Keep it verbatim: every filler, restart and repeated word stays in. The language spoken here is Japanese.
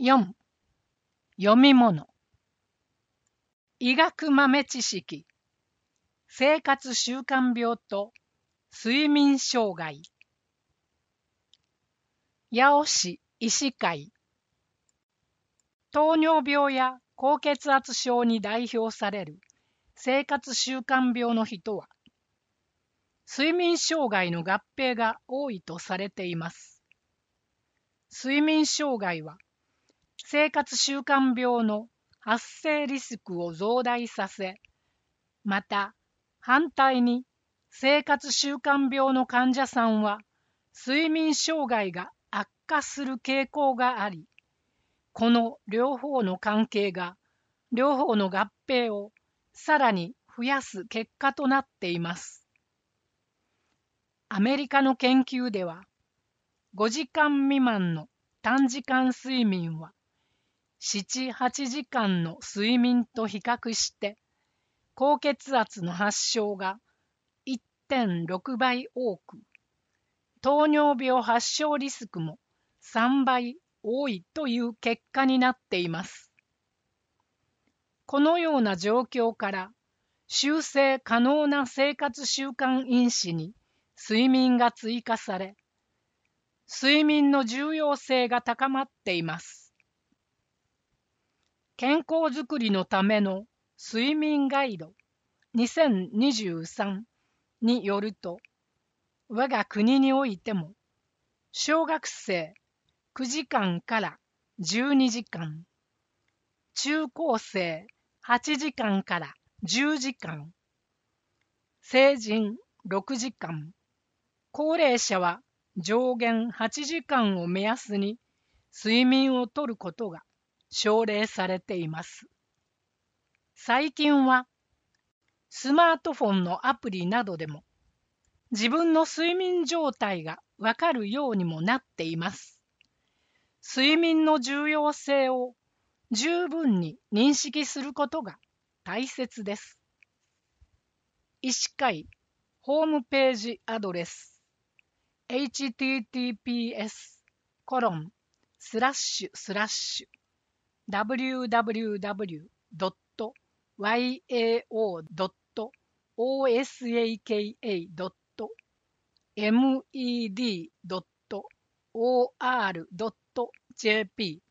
よん. 読み物。医学豆知識。生活習慣病と睡眠障害。八尾市医師会。糖尿病や高血圧症に代表される生活習慣病の人は、睡眠障害の合併が多いとされています。睡眠障害は、生活習慣病の発生リスクを増大させ、また反対に生活習慣病の患者さんは睡眠障害が悪化する傾向があり、この両方の関係が両方の合併をさらに増やす結果となっています。アメリカの研究では、ごじかん未満の短時間睡眠はなな、はちじかんの睡眠と比較して、高血圧の発症が いってんろく 倍多く、糖尿病発症リスクもさんばい多いという結果になっています。このような状況から、修正可能な生活習慣因子に睡眠が追加され、睡眠の重要性が高まっています。健康づくりのための睡眠ガイドにせんにじゅうさんによると、我が国においても、小学生くじかんからじゅうにじかん、中高生はちじかんからじゅうじかん、成人ろくじかん、高齢者は上限はちじかんを目安に睡眠をとることが奨励されています。最近はスマートフォンのアプリなどでも自分の睡眠状態がわかるようにもなっています。睡眠の重要性を十分に認識することが大切です。医師会ホームページアドレス エイチティーティーピーエスコロンスラッシュスラッシュダブリューダブリューダブリュードットワイエーオードットオーエスエーケーエードットエムイーディードットオーアールドットジェーピー